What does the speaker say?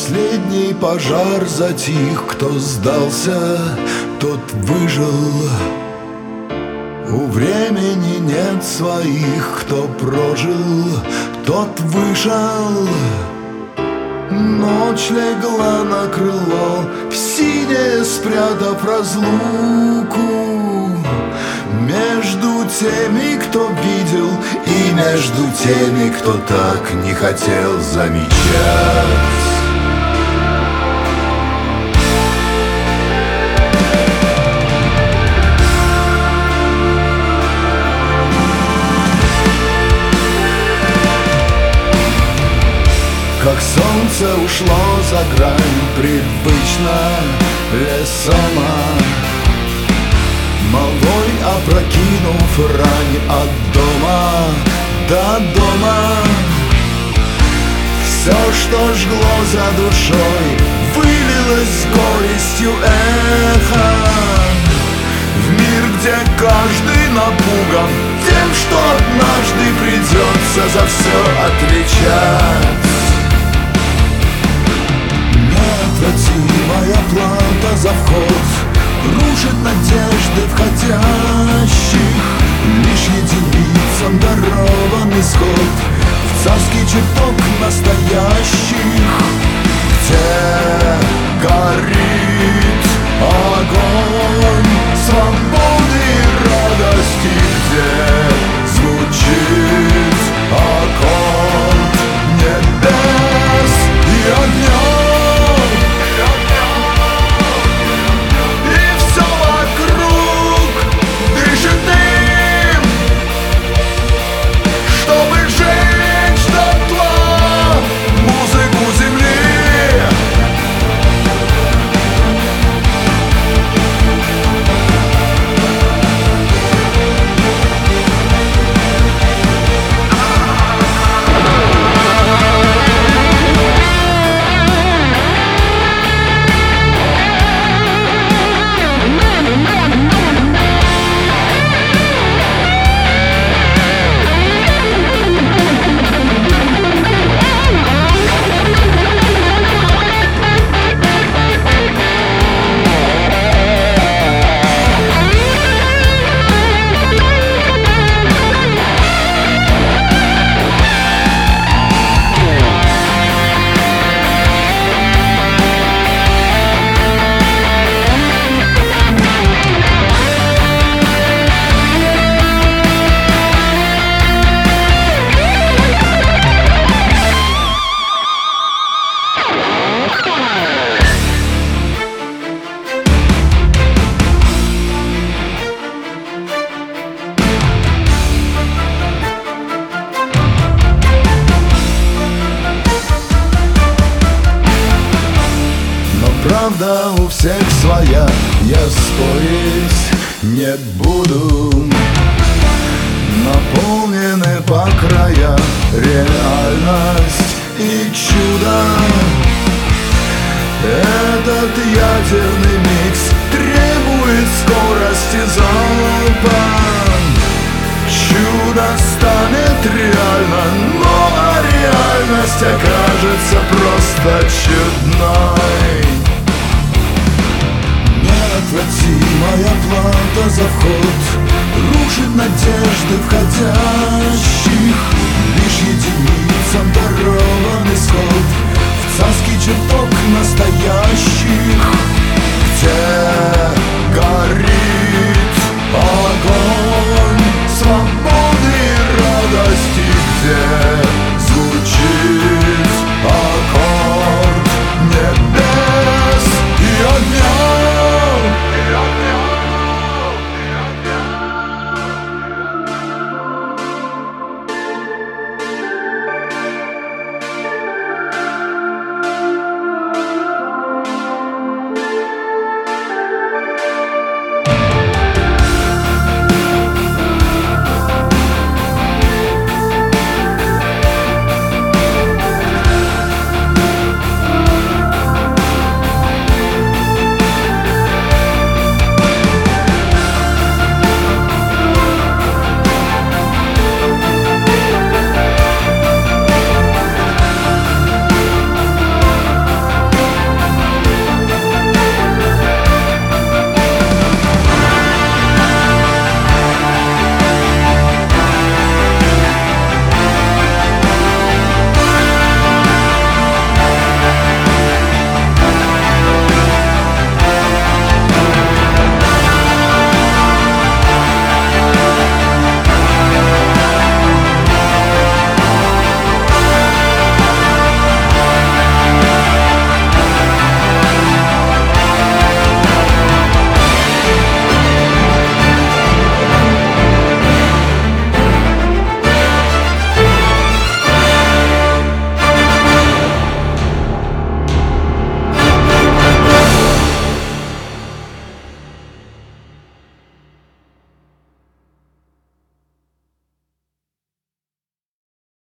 Последний пожар затих, кто сдался, тот выжил. У времени нет своих, кто прожил, тот вышел. Ночь легла на крыло, в синее спрятав разлуку. Между теми, кто видел, и между теми, кто так не хотел замечать. Как солнце ушло за грань, привычно лесома, молвой опрокинув рань от дома до дома. Все, что жгло за душой, вылилось с горестью эхом в мир, где каждый напуган тем, что однажды придется за все отвечать. Неотвратимая плата за вход рушит надежды входящих. Лишь единицам дарован исход в царский чертог настоящих, где горит огонь свободы и радости, где звучит аккорд небес и огня. Правда у всех своя, я спорить не буду. Наполнены по края реальность и чудо. Этот ядерный микс требует скорости залпа. Чудо станет реально, но реальность окажется просто чудной. Неотвратимая плата за вход рушит надежды входящих.